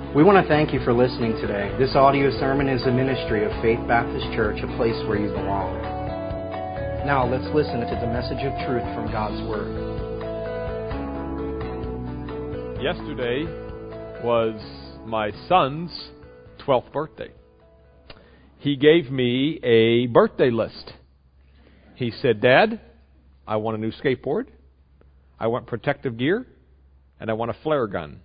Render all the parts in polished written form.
We want to thank you for listening today. This audio sermon is a ministry of Faith Baptist Church, a place where you belong. Now let's listen to the message of truth from God's Word. Yesterday was my son's 12th birthday. He gave me a birthday list. He said, "Dad, I want a new skateboard, I want protective gear, and I want a flare gun.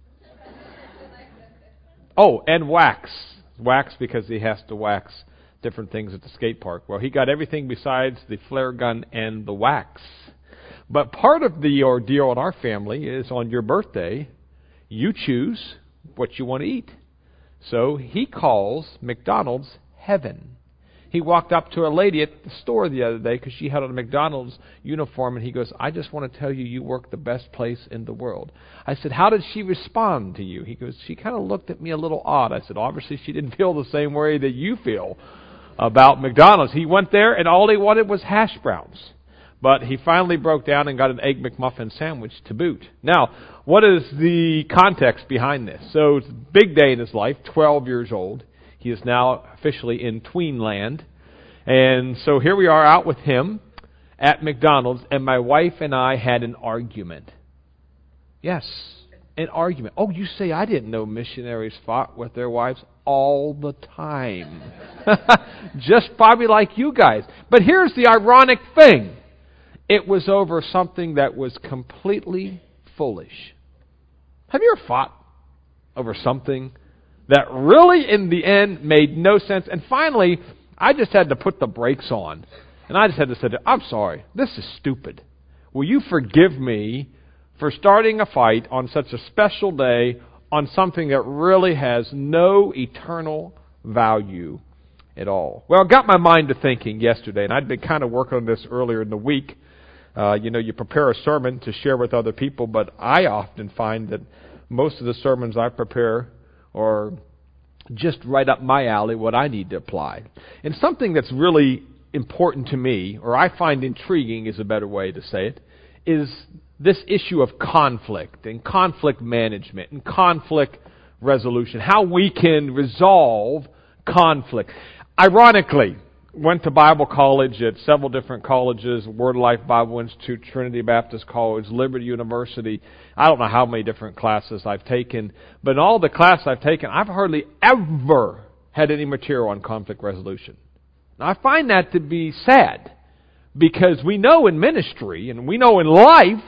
Oh, and wax. Wax because he has to wax different things at the skate park." Well, he got everything besides the flare gun and the wax. But part of the ordeal in our family is on your birthday, you choose what you want to eat. So he calls McDonald's heaven. He walked up to a lady at the store the other day because she had on a McDonald's uniform, and he goes, "I just want to tell you, you work the best place in the world." I said, "How did she respond to you?" He goes, "She kind of looked at me a little odd." I said, "Obviously she didn't feel the same way that you feel about McDonald's." He went there, and all he wanted was hash browns. But he finally broke down and got an Egg McMuffin sandwich to boot. Now, what is the context behind this? So it's a big day in his life, 12 years old. He is now officially in tweenland. And so here we are out with him at McDonald's, and my wife and I had an argument. Yes, an argument. Oh, you say I didn't know missionaries fought with their wives all the time. Just probably like you guys. But here's the ironic thing. It was over something that was completely foolish. Have you ever fought over something that really, in the end, made no sense? And finally, I just had to put the brakes on. And I just had to say, "I'm sorry, this is stupid. Will you forgive me for starting a fight on such a special day on something that really has no eternal value at all?" Well, it got my mind to thinking yesterday, and I'd been kind of working on this earlier in the week. You prepare a sermon to share with other people, but I often find that most of the sermons I prepare are just right up my alley, what I need to apply. And something that's really important to me, or I find intriguing is a better way to say it, is this issue of conflict and conflict management and conflict resolution, how we can resolve conflict. Ironically, went to Bible college at several different colleges, Word of Life Bible Institute, Trinity Baptist College, Liberty University. I don't know how many different classes I've taken, but in all the classes I've taken, I've hardly ever had any material on conflict resolution. Now, I find that to be sad, because we know in ministry and we know in life,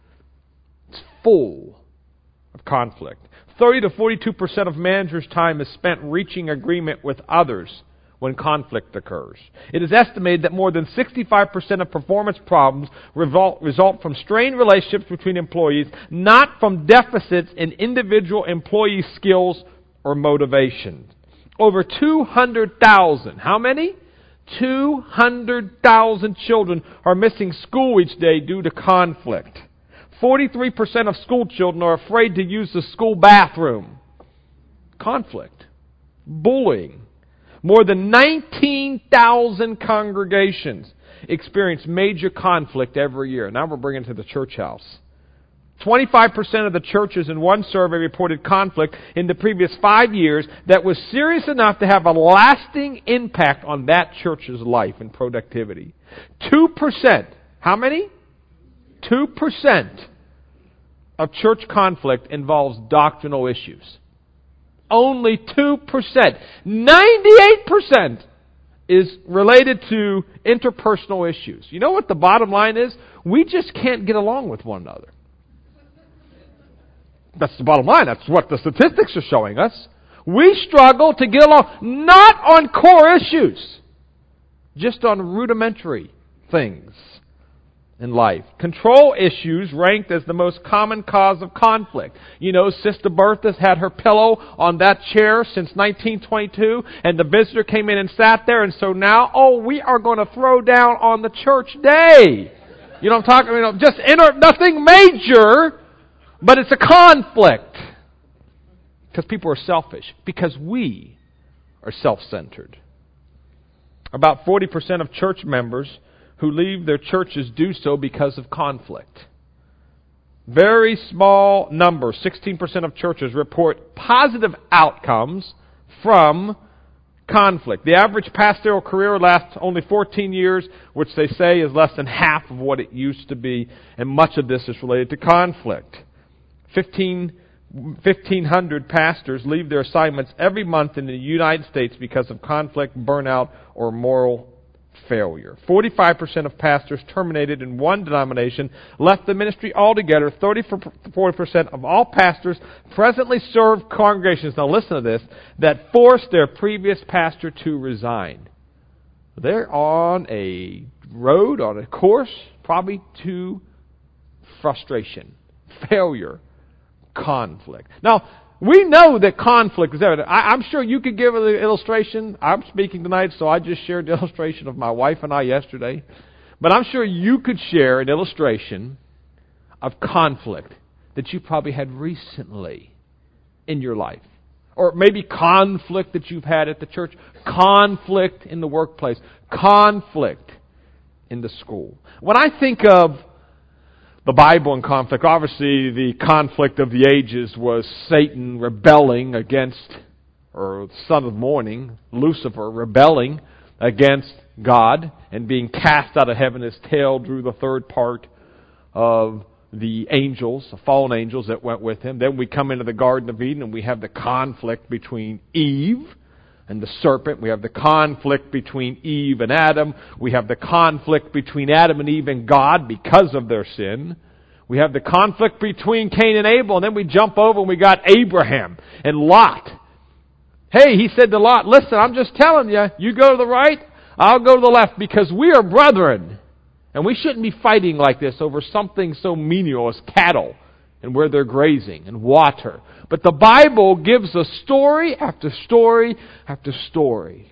it's full of conflict. 30 to 42% of managers' time is spent reaching agreement with others when conflict occurs. It is estimated that more than 65% of performance problems result from strained relationships between employees, not from deficits in individual employee skills or motivation. Over 200,000, how many? 200,000 children are missing school each day due to conflict. 43% of school children are afraid to use the school bathroom. Conflict. Bullying. More than 19,000 congregations experience major conflict every year. Now we're bringing it to the church house. 25% of the churches in one survey reported conflict in the previous 5 years that was serious enough to have a lasting impact on that church's life and productivity. 2%, how many? 2% of church conflict involves doctrinal issues. Only 2%. 98% is related to interpersonal issues. You know what the bottom line is? We just can't get along with one another. That's the bottom line. That's what the statistics are showing us. We struggle to get along, not on core issues, just on rudimentary things in life. Control issues ranked as the most common cause of conflict. You know, Sister Bertha's had her pillow on that chair since 1922, and the visitor came in and sat there, and so now, we are going to throw down on the church day. You know what I'm talking about? Just nothing major, but it's a conflict. Because people are selfish. Because we are self-centered. About 40% of church members who leave their churches do so because of conflict. very small number, 16% of churches report positive outcomes from conflict. The average pastoral career lasts only 14 years, which they say is less than half of what it used to be, and much of this is related to conflict. 1,500 pastors leave their assignments every month in the United States because of conflict, burnout, or moral failure. 45% of pastors terminated in one denomination left the ministry altogether. 40% of all pastors presently serve congregations, now listen to this, that forced their previous pastor to resign. They're on a road, on a course, probably to frustration, failure, conflict. Now, we know that conflict is evident. I'm sure you could give an illustration. I'm speaking tonight, so I just shared the illustration of my wife and I yesterday. But I'm sure you could share an illustration of conflict that you probably had recently in your life. Or maybe conflict that you've had at the church, conflict in the workplace, conflict in the school. When I think of the Bible and conflict, obviously the conflict of the ages was Satan rebelling against, or the son of morning, Lucifer, rebelling against God and being cast out of heaven. His tail drew the third part of the angels, the fallen angels that went with him. Then we come into the Garden of Eden and we have the conflict between Eve and the serpent. We have the conflict between Eve and Adam. We have the conflict between Adam and Eve and God because of their sin. We have the conflict between Cain and Abel, and then we jump over and we got Abraham and Lot. Hey, he said to Lot, listen, I'm just telling you, you go to the right, I'll go to the left, because we are brethren. And we shouldn't be fighting like this over something so menial as cattle and where they're grazing and water. But the Bible gives us story after story after story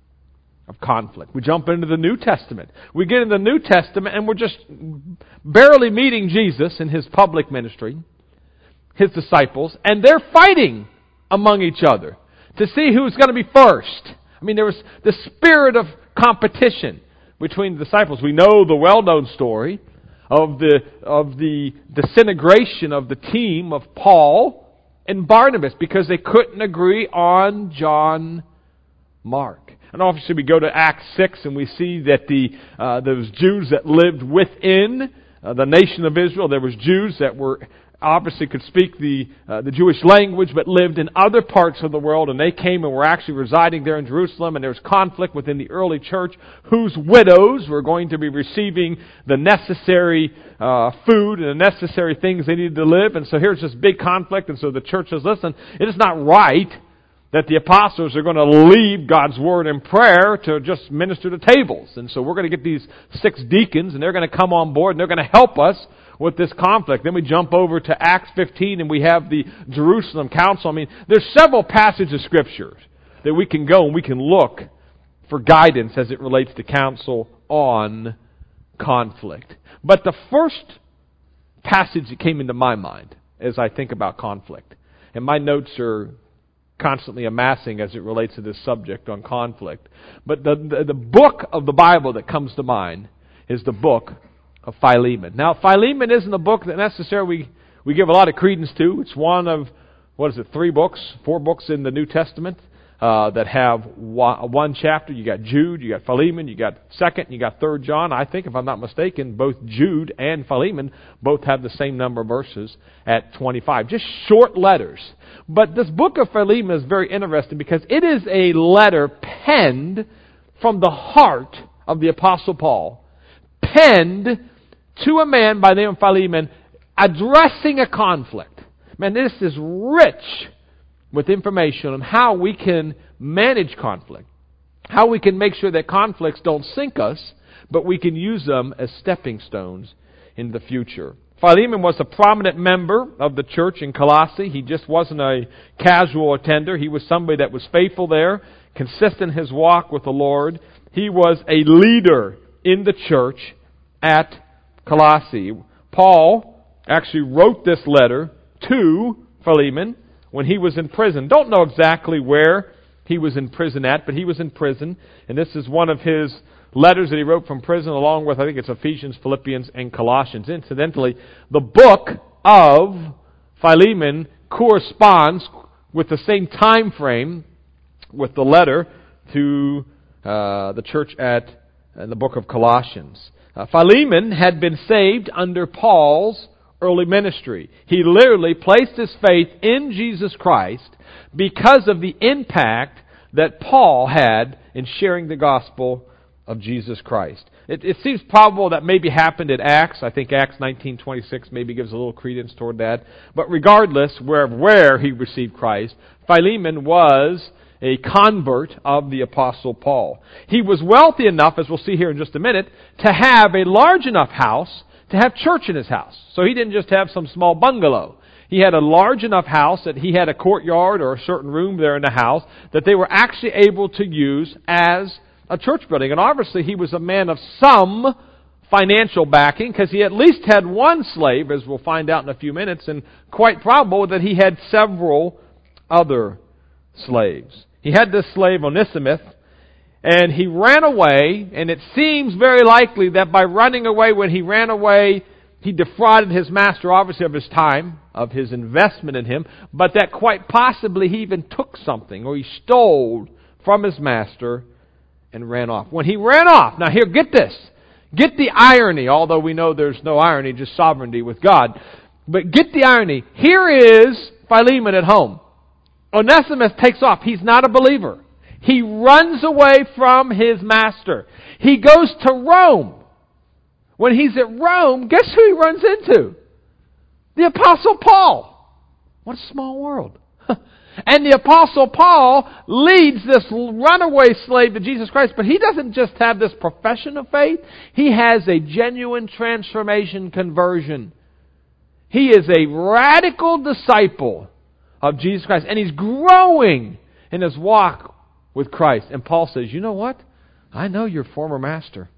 of conflict. We jump into the New Testament. We get in the New Testament and we're just barely meeting Jesus in His public ministry, His disciples, and they're fighting among each other to see who's going to be first. I mean, there was the spirit of competition between the disciples. We know the well-known story of the disintegration of the team of Paul and Barnabas because they couldn't agree on John Mark. And obviously we go to Acts 6 and we see that those Jews that lived within the nation of Israel, there was Jews that were obviously could speak the Jewish language but lived in other parts of the world, and they came and were actually residing there in Jerusalem, and there was conflict within the early church whose widows were going to be receiving the necessary food and the necessary things they needed to live. And so here's this big conflict, and so the church says, listen, it is not right that the apostles are going to leave God's Word and prayer to just minister to tables. And so we're going to get these 6 deacons, and they're going to come on board, and they're going to help us with this conflict. Then we jump over to Acts 15, and we have the Jerusalem Council. I mean, there's several passages of Scripture that we can go and we can look for guidance as it relates to counsel on conflict. But the first passage that came into my mind as I think about conflict, and my notes are constantly amassing as it relates to this subject on conflict. But the book of the Bible that comes to mind is the book of Philemon. Now, Philemon isn't a book that necessarily we give a lot of credence to. It's one of, 4 books in the New Testament that have one chapter. You got Jude, you got Philemon, you got 2nd, you got 3rd John. I think, if I'm not mistaken, both Jude and Philemon both have the same number of verses at 25. Just short letters. But this book of Philemon is very interesting because it is a letter penned from the heart of the Apostle Paul, penned to a man by the name of Philemon, addressing a conflict. Man, this is rich with information on how we can manage conflict, how we can make sure that conflicts don't sink us, but we can use them as stepping stones in the future. Philemon was a prominent member of the church in Colossae. He just wasn't a casual attender. He was somebody that was faithful there, consistent in his walk with the Lord. He was a leader in the church at Colossae. Paul actually wrote this letter to Philemon when he was in prison. Don't know exactly where he was in prison at, but he was in prison. And this is one of his letters that he wrote from prison, along with, I think it's Ephesians, Philippians, and Colossians. Incidentally, the book of Philemon corresponds with the same time frame with the letter to the church in the book of Colossians. Philemon had been saved under Paul's early ministry. He literally placed his faith in Jesus Christ because of the impact that Paul had in sharing the gospel of Jesus Christ. It seems probable that maybe happened at Acts. I think Acts 19:26 maybe gives a little credence toward that. But regardless, where he received Christ, Philemon was a convert of the Apostle Paul. He was wealthy enough, as we'll see here in just a minute, to have a large enough house to have church in his house. So he didn't just have some small bungalow. He had a large enough house that he had a courtyard or a certain room there in the house that they were actually able to use as a church building. And obviously he was a man of some financial backing, because he at least had one slave, as we'll find out in a few minutes, and quite probable that he had several other slaves. He had this slave Onesimus, and he ran away, and it seems very likely that by running away, when he ran away, he defrauded his master, obviously, of his time, of his investment in him, but that quite possibly he even took something, or he stole from his master and ran off. When he ran off, now here, get this. Get the irony, although we know there's no irony, just sovereignty with God. But get the irony. Here is Philemon at home. Onesimus takes off. He's not a believer. He runs away from his master. He goes to Rome. When he's at Rome, guess who he runs into? The Apostle Paul. What a small world. And the Apostle Paul leads this runaway slave to Jesus Christ, but he doesn't just have this profession of faith. He has a genuine transformation conversion. He is a radical disciple of Jesus Christ, and he's growing in his walk with Christ. And Paul says, you know what? I know your former master,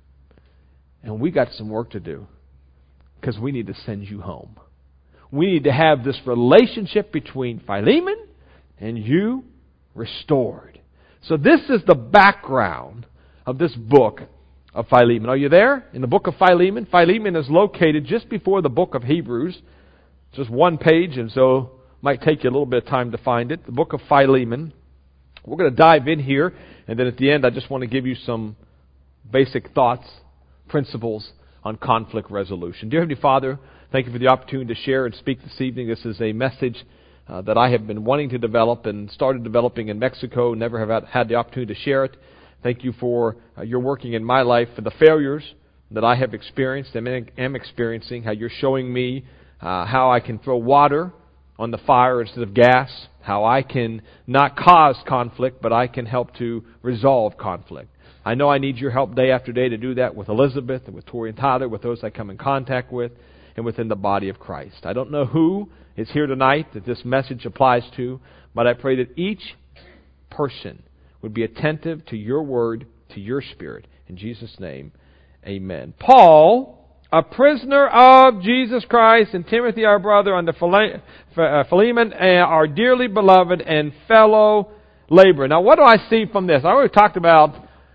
and we got some work to do, because we need to send you home. We need to have this relationship between Philemon and you restored. So this is the background of this book of Philemon. Are you there? In the book of Philemon, Philemon is located just before the book of Hebrews. Just one page, and so it might take you a little bit of time to find it. The book of Philemon. We're going to dive in here, and then at the end I just want to give you some basic thoughts, principles on conflict resolution. Dear Heavenly Father, thank you for the opportunity to share and speak this evening. This is a message that I have been wanting to develop and started developing in Mexico, never have had the opportunity to share it. Thank you for your working in my life, for the failures that I have experienced and am experiencing, how you're showing me how I can throw water on the fire instead of gas, how I can not cause conflict, but I can help to resolve conflict. I know I need your help day after day to do that with Elizabeth and with Tori and Tyler, with those I come in contact with, and within the body of Christ. I don't know who is here tonight that this message applies to, but I pray that each person would be attentive to your word, to your spirit. In Jesus' name, amen. Paul, a prisoner of Jesus Christ, and Timothy, our brother, under Philemon, our dearly beloved and fellow laborer. Now, what do I see from this? I already talked about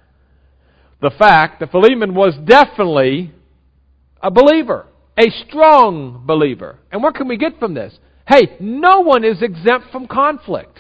the fact that Philemon was definitely a believer. A strong believer. And what can we get from this? Hey, no one is exempt from conflict.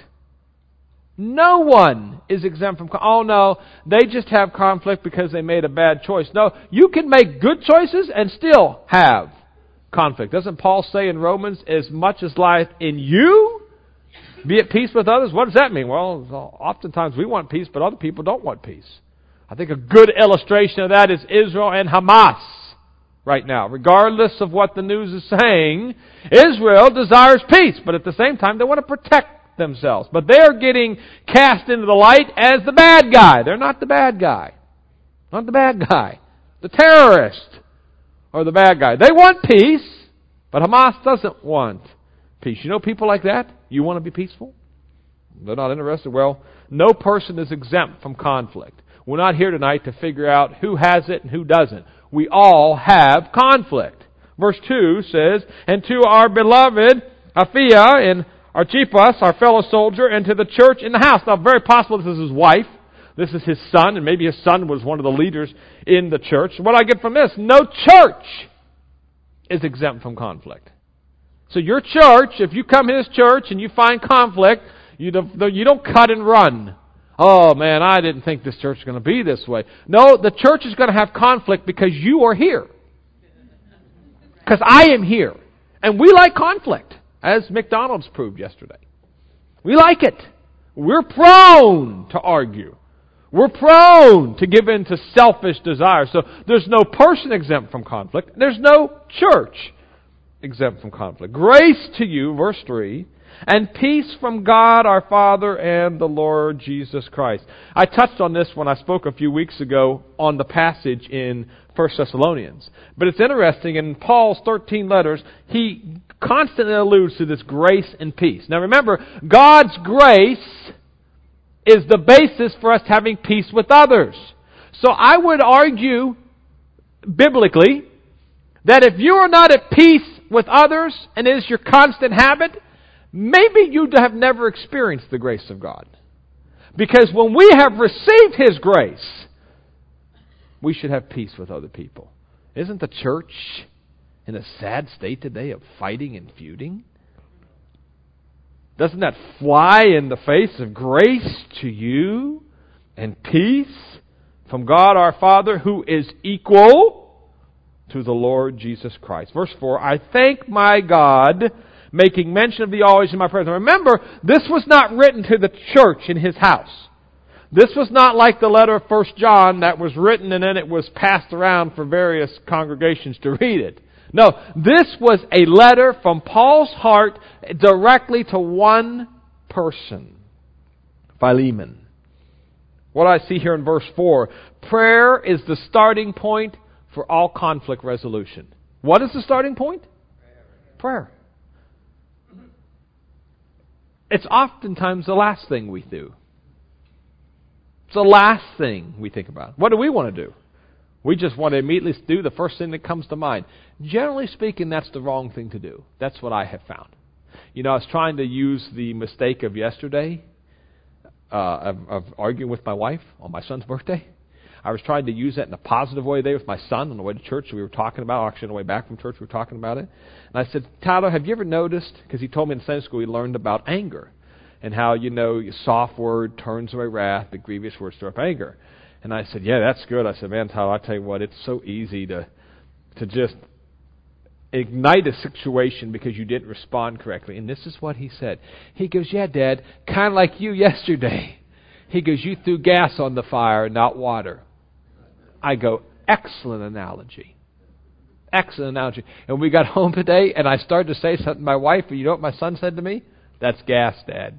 No one is exempt from conflict. Oh no, they just have conflict because they made a bad choice. No, you can make good choices and still have conflict. Doesn't Paul say in Romans, as much as lieth in you, be at peace with others? What does that mean? Well, oftentimes we want peace, but other people don't want peace. I think a good illustration of that is Israel and Hamas. Right now, regardless of what the news is saying, Israel desires peace, but at the same time they want to protect themselves. But they are getting cast into the light as the bad guy. They're not the bad guy. Not the bad guy. The terrorist or the bad guy. They want peace, but Hamas doesn't want peace. You know people like that? You want to be peaceful? They're not interested. Well, no person is exempt from conflict. We're not here tonight to figure out who has it and who doesn't. We all have conflict. Verse 2 says, and to our beloved Apphia and Archippus, our fellow soldier, and to the church in the house. Now, very possible this is his wife. This is his son, and maybe his son was one of the leaders in the church. What do I get from this? No church is exempt from conflict. So your church, if you come to this church and you find conflict, you don't cut and run. Oh man, I didn't think this church was going to be this way. No, the church is going to have conflict because you are here. Because I am here. And we like conflict, as McDonald's proved yesterday. We like it. We're prone to argue. We're prone to give in to selfish desires. So there's no person exempt from conflict. There's no church exempt from conflict. Grace to you, verse 3, and peace from God our Father and the Lord Jesus Christ. I touched on this when I spoke a few weeks ago on the passage in 1 Thessalonians. But it's interesting, in Paul's 13 letters, he constantly alludes to this grace and peace. Now remember, God's grace is the basis for us having peace with others. So I would argue, biblically, that if you are not at peace with others, and it is your constant habit, maybe you have never experienced the grace of God. Because when we have received His grace, we should have peace with other people. Isn't the church in a sad state today of fighting and feuding? Doesn't that fly in the face of grace to you and peace from God our Father, who is equal to the Lord Jesus Christ? Verse 4, I thank my God, making mention of thee always in my prayers. Now remember, this was not written to the church in his house. This was not like the letter of 1 John that was written and then it was passed around for various congregations to read it. No, this was a letter from Paul's heart directly to one person, Philemon. What I see here in verse 4, prayer is the starting point for all conflict resolution. What is the starting point? Prayer. It's oftentimes the last thing we do. It's the last thing we think about. What do we want to do? We just want to immediately do the first thing that comes to mind. Generally speaking, that's the wrong thing to do. That's what I have found. You know, I was trying to use the mistake of yesterday, of arguing with my wife on my son's birthday. I was trying to use that in a positive way there with my son on the way to church. We were talking about, actually on the way back from church, we were talking about it. And I said, Tyler, have you ever noticed, because he told me in Sunday school he learned about anger, and how, you know, a soft word turns away wrath, but grievous words stir up anger. And I said, yeah, that's good. I said, man, Tyler, I tell you what, it's so easy to just ignite a situation because you didn't respond correctly. And this is what he said. He goes, yeah, Dad, kind of like you yesterday. He goes, you threw gas on the fire, not water. I go, excellent analogy. Excellent analogy. And we got home today, and I started to say something to my wife, and you know what my son said to me? That's gas, Dad.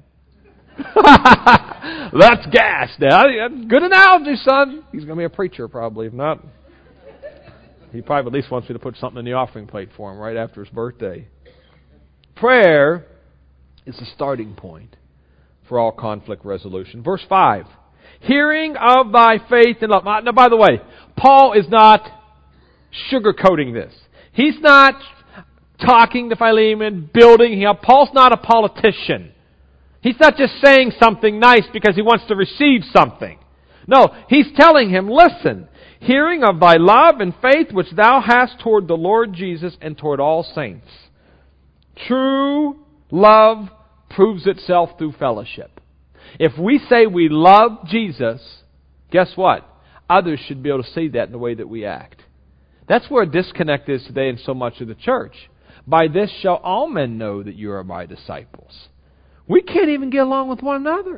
That's gas, Dad. Good analogy, son. He's going to be a preacher, probably. If not, he probably at least wants me to put something in the offering plate for him right after his birthday. Prayer is the starting point for all conflict resolution. Verse 5. Hearing of thy faith and love. Now, by the way, Paul is not sugarcoating this. He's not talking to Philemon, building him up. Paul's not a politician. He's not just saying something nice because he wants to receive something. No, he's telling him, listen, hearing of thy love and faith which thou hast toward the Lord Jesus and toward all saints. True love proves itself through fellowship. If we say we love Jesus, guess what? Others should be able to see that in the way that we act. That's where a disconnect is today in so much of the church. By this shall all men know that you are my disciples. We can't even get along with one another.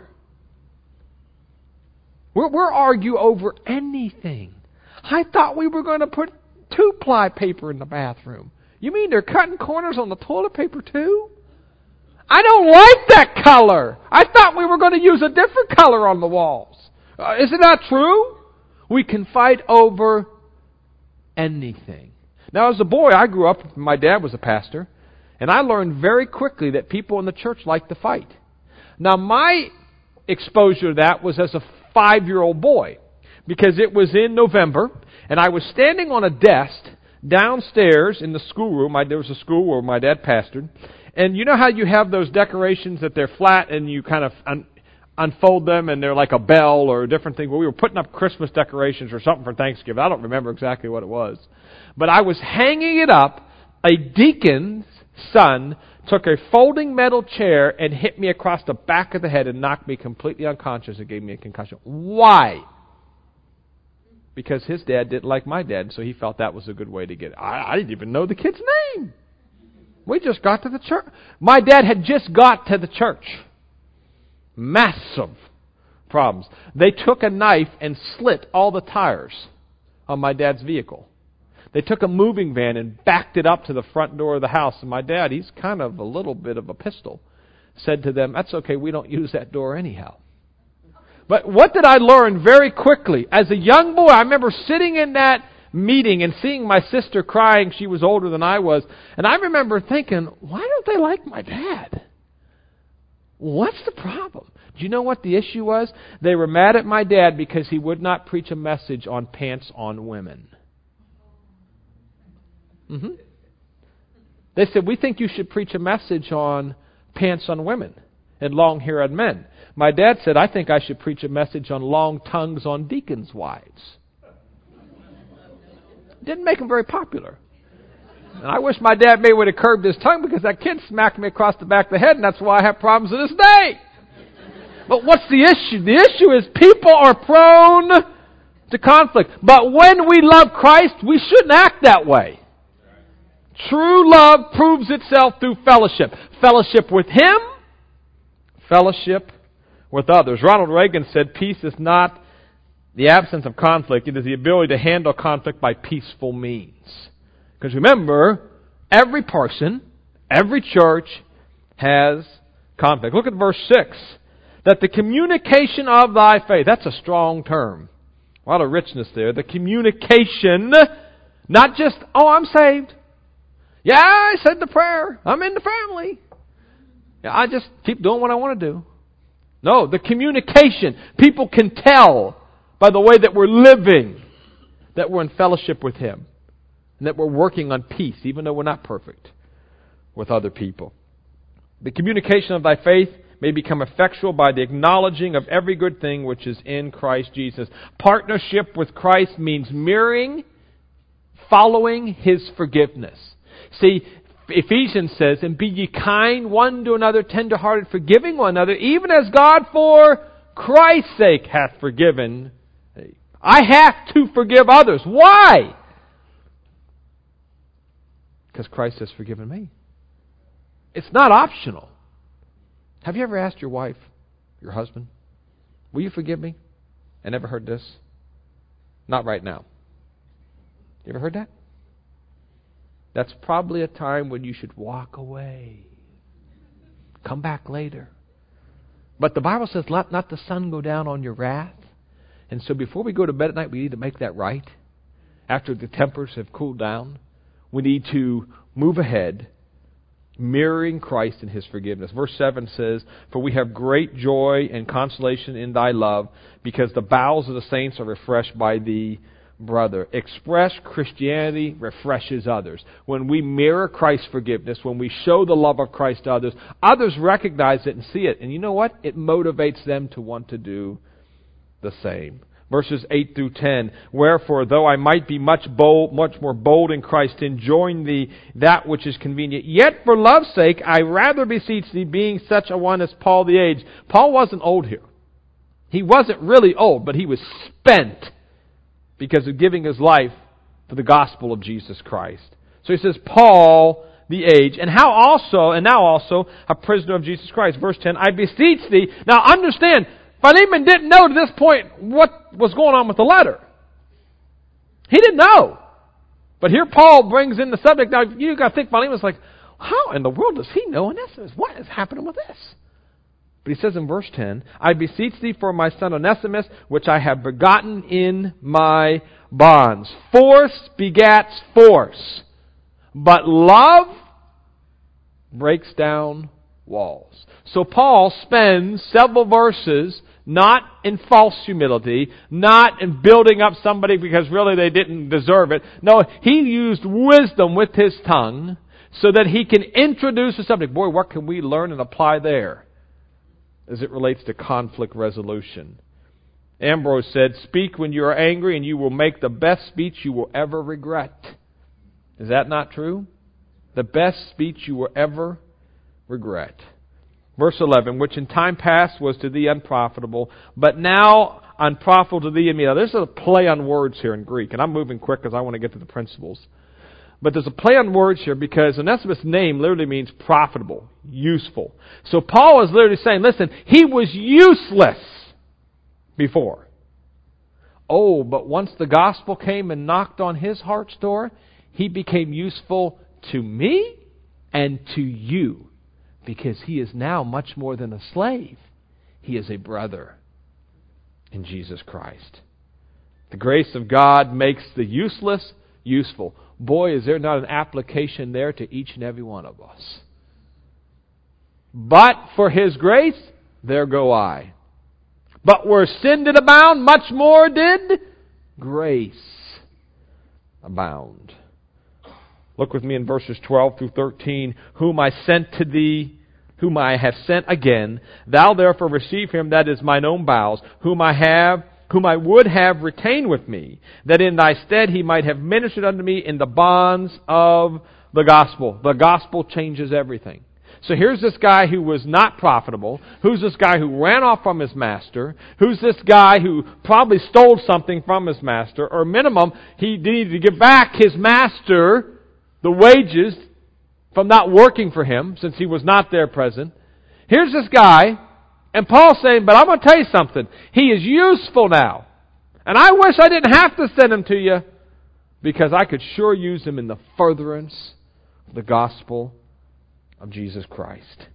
We're argue over anything. I thought we were going to put 2-ply paper in the bathroom. You mean they're cutting corners on the toilet paper too? I don't like that color. I thought we were going to use a different color on the walls. Is it not true? We can fight over anything. Now, as a boy, I grew up, my dad was a pastor, and I learned very quickly that people in the church like to fight. Now, my exposure to that was as a 5-year-old boy, because it was in November, and I was standing on a desk downstairs in the schoolroom. There was a school where my dad pastored, and you know how you have those decorations that they're flat and you kind of unfold them and they're like a bell or a different thing? Well, we were putting up Christmas decorations or something for Thanksgiving. I don't remember exactly what it was. But I was hanging it up. A deacon son took a folding metal chair and hit me across the back of the head and knocked me completely unconscious and gave me a concussion. Why? Because his dad didn't like my dad, so he felt that was a good way to get it. I didn't even know the kid's name. We just got to the church. My dad had just got to the church. Massive problems. They took a knife and slit all the tires on my dad's vehicle. They took a moving van and backed it up to the front door of the house. And my dad, he's kind of a little bit of a pistol, said to them, "That's okay, we don't use that door anyhow." But what did I learn very quickly? As a young boy, I remember sitting in that meeting and seeing my sister crying. She was older than I was. And I remember thinking, why don't they like my dad? What's the problem? Do you know what the issue was? They were mad at my dad because he would not preach a message on pants on women. They said, "We think you should preach a message on pants on women and long hair on men." My dad said, "I think I should preach a message on long tongues on deacons' wives." Didn't make him very popular. And I wish my dad maybe would have curbed his tongue, because that kid smacked me across the back of the head, and that's why I have problems to this day. But what's the issue? The issue is people are prone to conflict. But when we love Christ, we shouldn't act that way. True love proves itself through fellowship. Fellowship with Him, fellowship with others. Ronald Reagan said, "Peace is not the absence of conflict. It is the ability to handle conflict by peaceful means." Because remember, every person, every church has conflict. Look at verse 6. That the communication of thy faith. That's a strong term. A lot of richness there. The communication, not just, "Oh, I'm saved. Yeah, I said the prayer. I'm in the family. Yeah, I just keep doing what I want to do." No, the communication. People can tell by the way that we're living that we're in fellowship with Him, and that we're working on peace, even though we're not perfect, with other people. The communication of thy faith may become effectual by the acknowledging of every good thing which is in Christ Jesus. Partnership with Christ means mirroring, following His forgiveness. See, Ephesians says, "And be ye kind one to another, tender-hearted, forgiving one another, even as God for Christ's sake hath forgiven." I have to forgive others. Why? Because Christ has forgiven me. It's not optional. Have you ever asked your wife, your husband, "Will you forgive me?" I never heard this. Not right now. You ever heard that? That's probably a time when you should walk away. Come back later. But the Bible says, "Let not the sun go down on your wrath." And so before we go to bed at night, we need to make that right. After the tempers have cooled down, we need to move ahead, mirroring Christ in His forgiveness. Verse 7 says, "For we have great joy and consolation in thy love, because the bowels of the saints are refreshed by thee, brother." Express Christianity refreshes others. When we mirror Christ's forgiveness, when we show the love of Christ to others, others recognize it and see it. And you know what? It motivates them to want to do the same. Verses 8 through 10. "Wherefore, though I much more bold in Christ, enjoying that which is convenient, yet for love's sake I rather beseech thee, being such a one as Paul the aged." Paul wasn't old here. He wasn't really old, but he was spent because of giving his life for the gospel of Jesus Christ. So he says, "Paul the aged, and now also a prisoner of Jesus Christ." Verse 10, "I beseech thee." Now understand, Philemon didn't know to this point what was going on with the letter. He didn't know. But here Paul brings in the subject. Now you got to think Philemon's like, how in the world does he know Onesimus? What is happening with this? But he says in verse 10, "I beseech thee for my son Onesimus, which I have begotten in my bonds." Force begats force, but love breaks down walls. So Paul spends several verses not in false humility, not in building up somebody because really they didn't deserve it. No, he used wisdom with his tongue so that he can introduce a subject. Boy, what can we learn and apply there as it relates to conflict resolution? Ambrose said, "Speak when you are angry, and you will make the best speech you will ever regret." Is that not true? the best speech you will ever regret. Verse 11, which in time past was to thee unprofitable, but now unprofitable to thee and me. Now, this is a play on words here in Greek, and I'm moving quick because I want to get to the principles. But there's a play on words here because Onesimus' name literally means profitable, useful. So Paul is literally saying, listen, he was useless before. Oh, but once the gospel came and knocked on his heart's door, he became useful to me and to you, because he is now much more than a slave. He is a brother in Jesus Christ. The grace of God makes the useless useful. Boy, is there not an application there to each and every one of us. But for His grace, there go I. But where sin did abound, much more did grace abound. Look with me in verses 12 through 13. Whom I sent to thee, whom I have sent again. Thou therefore receive him that is mine own bowels, whom I would have retained with me, that in thy stead he might have ministered unto me in the bonds of the gospel. The gospel changes everything. So here's this guy who was not profitable. Who's this guy who ran off from his master? Who's this guy who probably stole something from his master? Or minimum, he needed to give back his master the wages from not working for him, since he was not there present. Here's this guy, and Paul's saying, but I'm going to tell you something. He is useful now. And I wish I didn't have to send him to you, because I could sure use him in the furtherance of the gospel of Jesus Christ.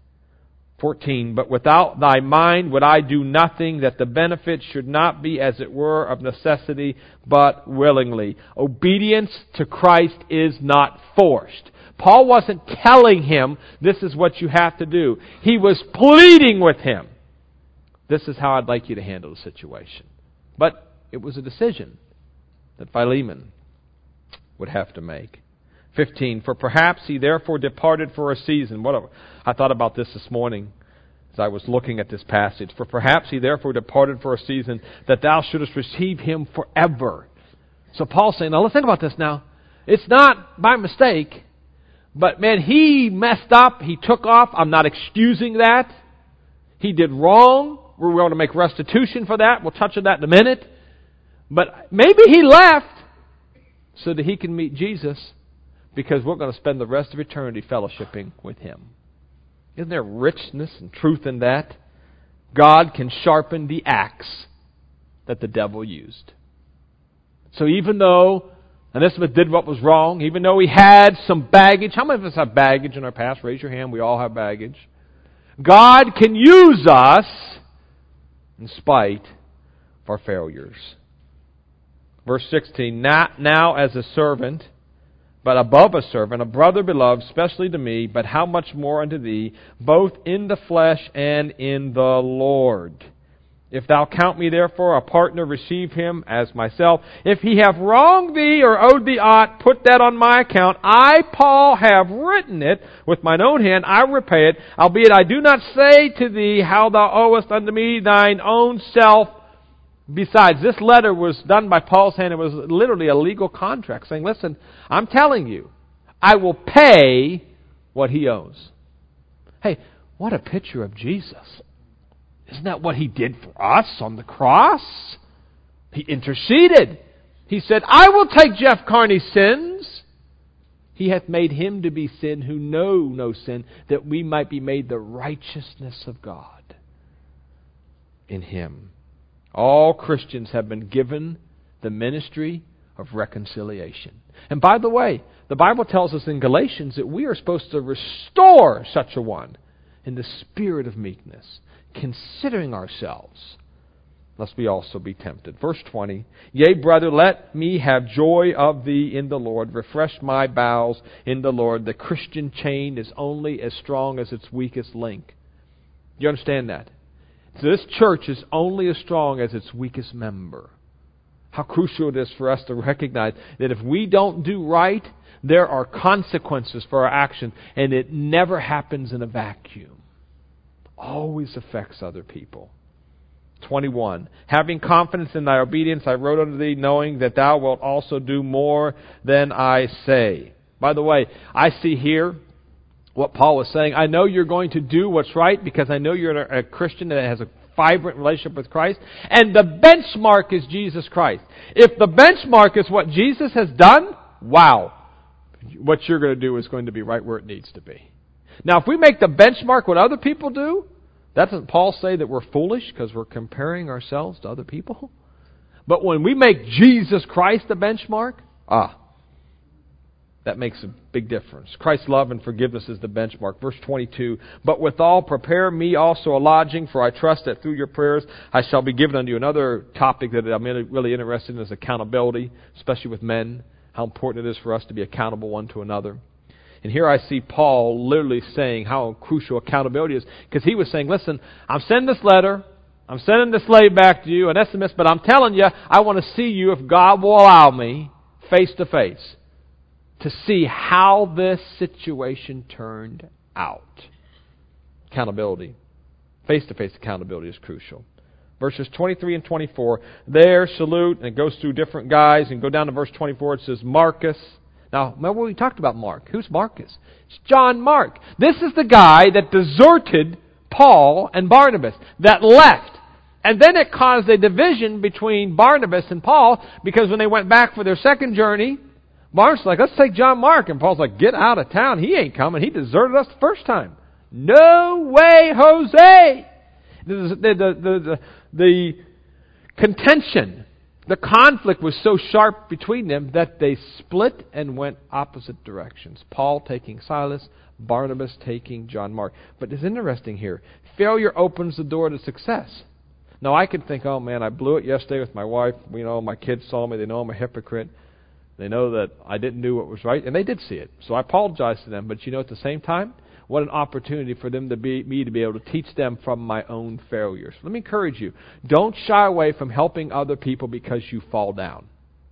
14, but without thy mind would I do nothing, that the benefit should not be as it were of necessity, but willingly. Obedience to Christ is not forced. Paul wasn't telling him, this is what you have to do. He was pleading with him. This is how I'd like you to handle the situation. But it was a decision that Philemon would have to make. 15, for perhaps he therefore departed for a season. I thought about this morning as I was looking at this passage. For perhaps he therefore departed for a season, that thou shouldest receive him forever. So Paul's saying, now let's think about this now. It's not by mistake, but man, he messed up. He took off. I'm not excusing that. He did wrong. We're going to make restitution for that. We'll touch on that in a minute. But maybe he left so that he can meet Jesus, because we're going to spend the rest of eternity fellowshipping with Him. Isn't there richness and truth in that? God can sharpen the axe that the devil used. So even though Onesimus did what was wrong, even though he had some baggage, how many of us have baggage in our past? Raise your hand, we all have baggage. God can use us in spite of our failures. Verse 16, not now as a servant, but above a servant, a brother beloved, specially to me, but how much more unto thee, both in the flesh and in the Lord. If thou count me therefore a partner, receive him as myself. If he have wronged thee or owed thee aught, put that on my account. I, Paul, have written it with mine own hand, I repay it. Albeit I do not say to thee how thou owest unto me thine own self. Besides, this letter was done by Paul's hand. It was literally a legal contract saying, listen, I'm telling you, I will pay what he owes. Hey, what a picture of Jesus. Isn't that what He did for us on the cross? He interceded. He said, I will take Jeff Carney's sins. He hath made Him to be sin who know no sin, that we might be made the righteousness of God in Him. All Christians have been given the ministry of reconciliation. And by the way, the Bible tells us in Galatians that we are supposed to restore such a one in the spirit of meekness, considering ourselves, lest we also be tempted. Verse 20, yea, brother, let me have joy of thee in the Lord. Refresh my bowels in the Lord. The Christian chain is only as strong as its weakest link. Do you understand that? So this church is only as strong as its weakest member. How crucial it is for us to recognize that if we don't do right, there are consequences for our action, and it never happens in a vacuum. Always affects other people. 21. Having confidence in thy obedience, I wrote unto thee, knowing that thou wilt also do more than I say. By the way, I see here what Paul was saying. I know you're going to do what's right because I know you're a Christian that has a vibrant relationship with Christ. And the benchmark is Jesus Christ. If the benchmark is what Jesus has done, wow, what you're going to do is going to be right where it needs to be. Now, if we make the benchmark what other people do, doesn't Paul say that we're foolish because we're comparing ourselves to other people? But when we make Jesus Christ the benchmark, that makes a big difference. Christ's love and forgiveness is the benchmark. Verse 22, but withal prepare me also a lodging, for I trust that through your prayers I shall be given unto you. Another topic that I'm really interested in is accountability, especially with men, how important it is for us to be accountable one to another. And here I see Paul literally saying how crucial accountability is, because he was saying, listen, I'm sending this letter, I'm sending this slave back to you, an SMS, but I'm telling you, I want to see you, if God will allow me, face to face, to see how this situation turned out. Accountability. Face-to-face accountability is crucial. Verses 23 and 24, there, salute, and it goes through different guys, and go down to verse 24, it says, Marcus. Now, remember we talked about Mark. Who's Marcus? It's John Mark. This is the guy that deserted Paul and Barnabas, that left. And then it caused a division between Barnabas and Paul, because when they went back for their second journey, Mark's like, let's take John Mark. And Paul's like, get out of town. He ain't coming. He deserted us the first time. No way, Jose! The contention, the conflict was so sharp between them that they split and went opposite directions. Paul taking Silas, Barnabas taking John Mark. But it's interesting here. Failure opens the door to success. Now, I could think, oh man, I blew it yesterday with my wife. You know, my kids saw me. They know I'm a hypocrite. They know that I didn't do what was right, and they did see it. So I apologize to them. But you know, at the same time, what an opportunity for them to me to be able to teach them from my own failures. Let me encourage you. Don't shy away from helping other people because you fall down.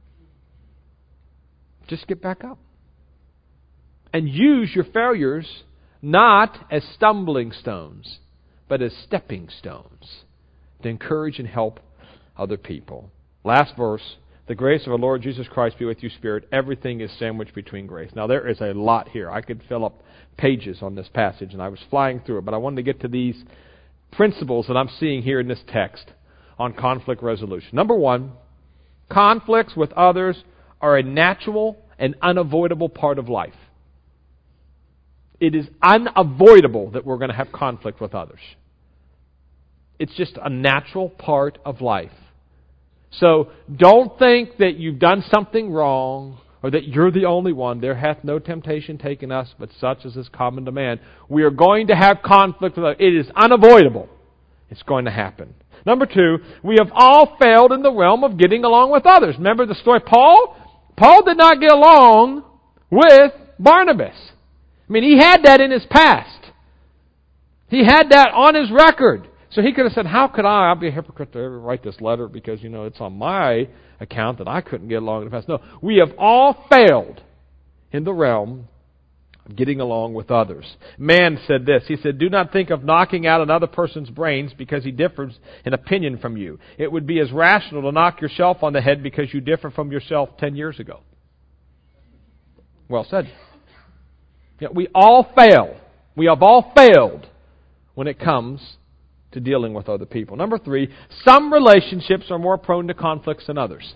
Just get back up. And use your failures not as stumbling stones, but as stepping stones to encourage and help other people. Last verse. The grace of our Lord Jesus Christ be with you, Spirit. Everything is sandwiched between grace. Now, there is a lot here. I could fill up pages on this passage, and I was flying through it, but I wanted to get to these principles that I'm seeing here in this text on conflict resolution. Number one, conflicts with others are a natural and unavoidable part of life. It is unavoidable that we're going to have conflict with others. It's just a natural part of life. So don't think that you've done something wrong or that you're the only one. There hath no temptation taken us, but such as is common to man. We are going to have conflict with others. It is unavoidable. It's going to happen. Number two, we have all failed in the realm of getting along with others. Remember the story? Paul did not get along with Barnabas. I mean, he had that in his past. He had that on his record. So he could have said, how could I'll be a hypocrite to ever write this letter because, it's on my account that I couldn't get along in the past. No, we have all failed in the realm of getting along with others. Man said this. He said, do not think of knocking out another person's brains because he differs in opinion from you. It would be as rational to knock yourself on the head because you differ from yourself 10 years ago. Well said. We all fail. We have all failed when it comes to dealing with other people. Number three, some relationships are more prone to conflicts than others.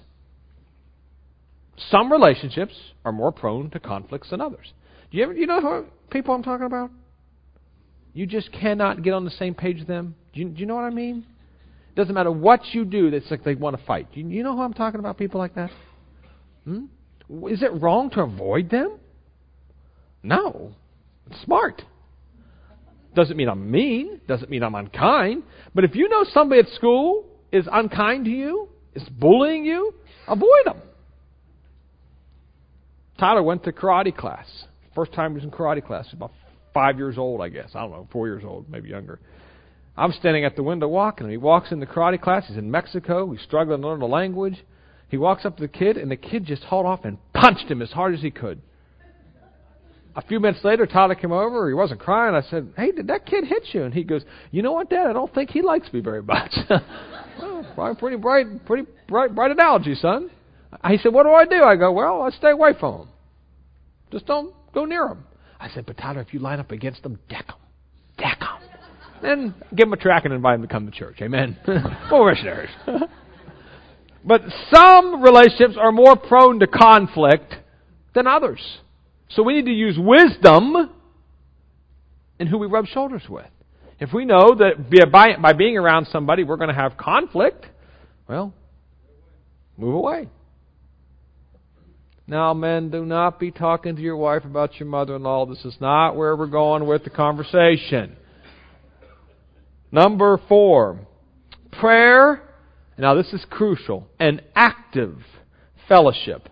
Some relationships are more prone to conflicts than others. Do you know who people I'm talking about? You just cannot get on the same page with them. Do you know what I mean? It doesn't matter what you do, it's like they want to fight. You know who I'm talking about, people like that? Is it wrong to avoid them? No. It's smart. Doesn't mean I'm mean. Doesn't mean I'm unkind. But if you know somebody at school is unkind to you, is bullying you, avoid them. Tyler went to karate class. First time he was in karate class. He was about 5 years old, I guess. I don't know, 4 years old, maybe younger. I'm standing at the window walking him. He walks into karate class. He's in Mexico. He's struggling to learn the language. He walks up to the kid, and the kid just hauled off and punched him as hard as he could. A few minutes later, Tyler came over. He wasn't crying. I said, hey, did that kid hit you? And he goes, you know what, Dad? I don't think he likes me very much. Oh, probably pretty bright analogy, son. He said, what do? I go, well, I stay away from him. Just don't go near them. I said, but Tyler, if you line up against them, deck them. Deck them. Then give them a tract and invite them to come to church. Amen. We're missionaries. But some relationships are more prone to conflict than others. So we need to use wisdom in who we rub shoulders with. If we know that by being around somebody we're going to have conflict, well, move away. Now, men, do not be talking to your wife about your mother-in-law. This is not where we're going with the conversation. Number 4, prayer. Now, this is crucial. An active fellowship.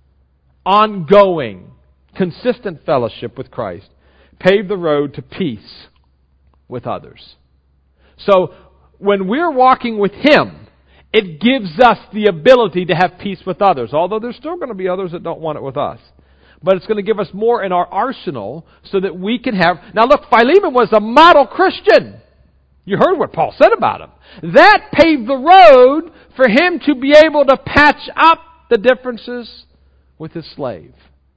Ongoing, consistent fellowship with Christ. Pave the road to peace with others. So, when we're walking with Him, it gives us the ability to have peace with others. Although there's still going to be others that don't want it with us. But it's going to give us more in our arsenal so that we can have... Now look, Philemon was a model Christian. You heard what Paul said about him. That paved the road for him to be able to patch up the differences with his slave.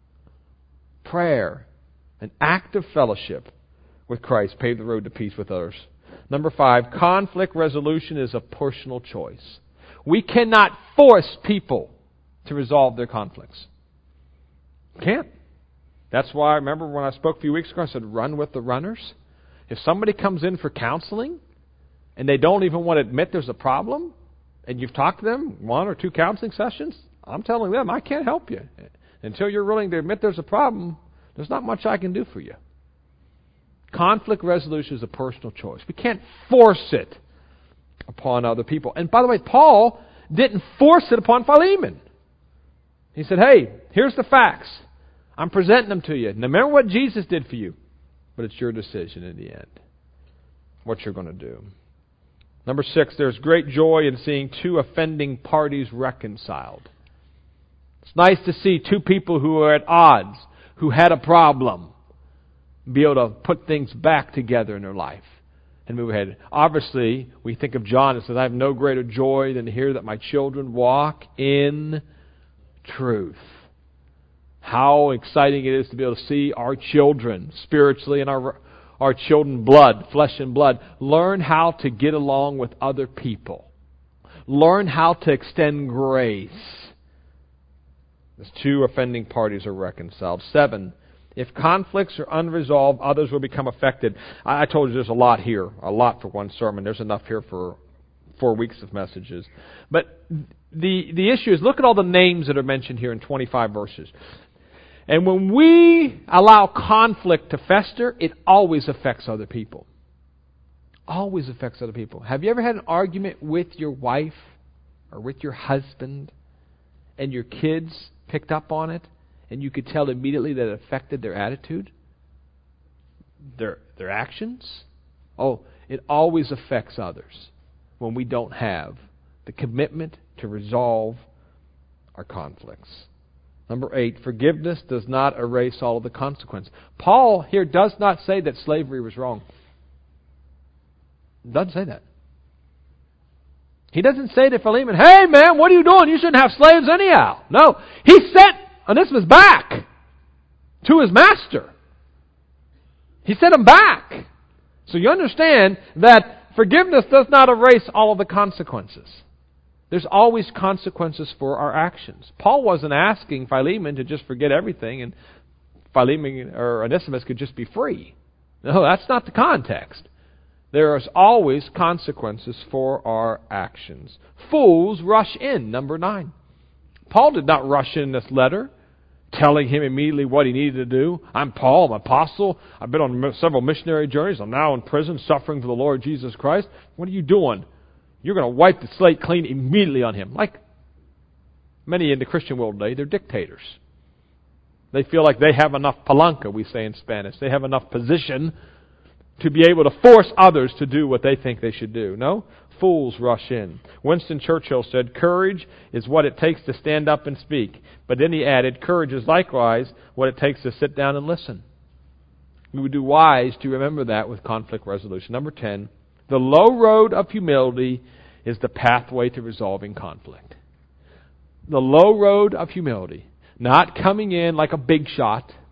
Prayer, an active fellowship with Christ, paved the road to peace with others. Number 5, conflict resolution is a personal choice. We cannot force people to resolve their conflicts. Can't. That's why I remember when I spoke a few weeks ago, I said, run with the runners. If somebody comes in for counseling and they don't even want to admit there's a problem, and you've talked to them 1 or 2 counseling sessions, I'm telling them, I can't help you. Until you're willing to admit there's a problem, there's not much I can do for you. Conflict resolution is a personal choice. We can't force it upon other people. And by the way, Paul didn't force it upon Philemon. He said, hey, here's the facts. I'm presenting them to you. Now remember what Jesus did for you. But it's your decision in the end. What you're going to do. Number 6, there's great joy in seeing 2 offending parties reconciled. It's nice to see 2 people who are at odds, who had a problem, be able to put things back together in their life and move ahead. Obviously, we think of John and says, I have no greater joy than to hear that my children walk in truth. How exciting it is to be able to see our children spiritually and our children blood, flesh and blood, learn how to get along with other people. Learn how to extend grace. As 2 offending parties are reconciled. 7, if conflicts are unresolved, others will become affected. I told you there's a lot here, a lot for one sermon. There's enough here for 4 weeks of messages. But the issue is, look at all the names that are mentioned here in 25 verses. And when we allow conflict to fester, it always affects other people. Always affects other people. Have you ever had an argument with your wife or with your husband and your kids picked up on it and you could tell immediately that it affected their attitude? Their actions? Oh, it always affects others when we don't have the commitment to resolve our conflicts. Number 8, forgiveness does not erase all of the consequence. Paul here does not say that slavery was wrong. He doesn't say that. He doesn't say to Philemon, hey man, what are you doing? You shouldn't have slaves anyhow. No, he sent Onesimus back to his master. He sent him back. So you understand that forgiveness does not erase all of the consequences. There's always consequences for our actions. Paul wasn't asking Philemon to just forget everything and Philemon or Onesimus could just be free. No, that's not the context. There is always consequences for our actions. Fools rush in, number 9. Paul did not rush in this letter telling him immediately what he needed to do. I'm Paul, I'm an apostle. I've been on several missionary journeys. I'm now in prison suffering for the Lord Jesus Christ. What are you doing? You're going to wipe the slate clean immediately on him. Like many in the Christian world today, they're dictators. They feel like they have enough palanca, we say in Spanish. They have enough position to be able to force others to do what they think they should do. No, fools rush in. Winston Churchill said, courage is what it takes to stand up and speak. But then he added, courage is likewise what it takes to sit down and listen. We would do wise to remember that with conflict resolution. Number 10, the low road of humility is the pathway to resolving conflict. The low road of humility. Not coming in like a big shot,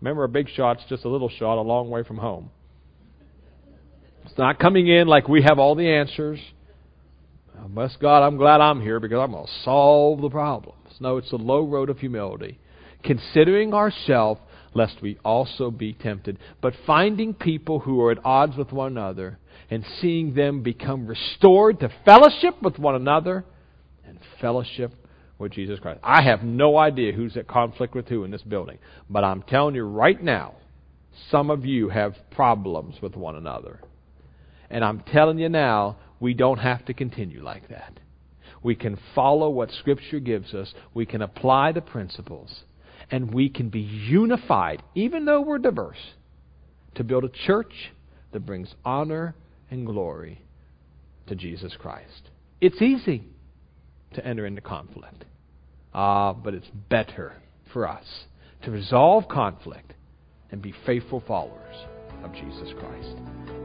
Remember, a big shot's just a little shot a long way from home. It's not coming in like we have all the answers. Bless God, I'm glad I'm here because I'm going to solve the problems. No, it's the low road of humility. Considering ourselves, lest we also be tempted. But finding people who are at odds with one another and seeing them become restored to fellowship with one another and fellowship with Jesus Christ. I have no idea who's at conflict with who in this building. But I'm telling you right now, some of you have problems with one another. And I'm telling you now, we don't have to continue like that. We can follow what Scripture gives us. We can apply the principles. And we can be unified, even though we're diverse, to build a church that brings honor and glory to Jesus Christ. It's easy to enter into conflict. But it's better for us to resolve conflict and be faithful followers of Jesus Christ.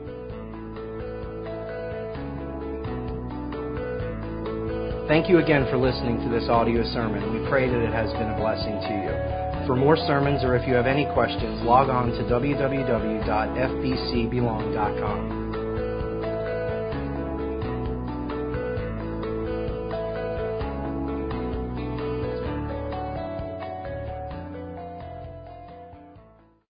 Thank you again for listening to this audio sermon. We pray that it has been a blessing to you. For more sermons or if you have any questions, log on to www.fbcbelong.com.